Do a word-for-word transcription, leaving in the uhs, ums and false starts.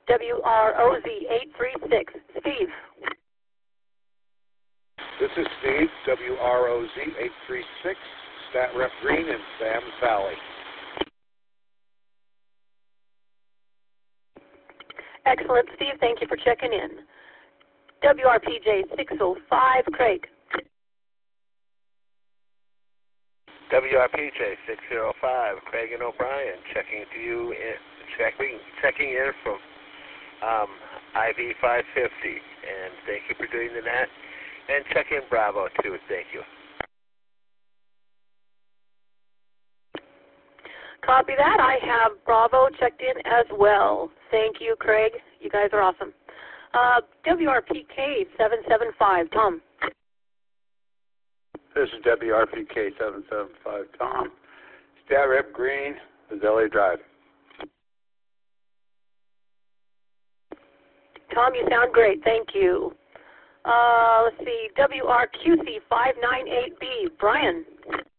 W R O Z eight three six. Steve. This is Steve, W R O Z eight three six, Stat Rep Green in Sam's Valley. Excellent, Steve. Thank you for checking in. W R P J six oh five, Craig. W R P J six oh five, Craig and O'Brien, checking to you in, checking checking in from um, I V five fifty, and thank you for doing the net. And check in Bravo too. Thank you. Copy that. I have Bravo checked in as well. Thank you, Craig. You guys are awesome. Uh, W R P K seven seven five, Tom. This is W R P K seven seven five, Tom. Stat Rep Green, Azalea Drive. Tom, you sound great. Thank you. Uh, let's see, W R Q C five nine eight B, Brian.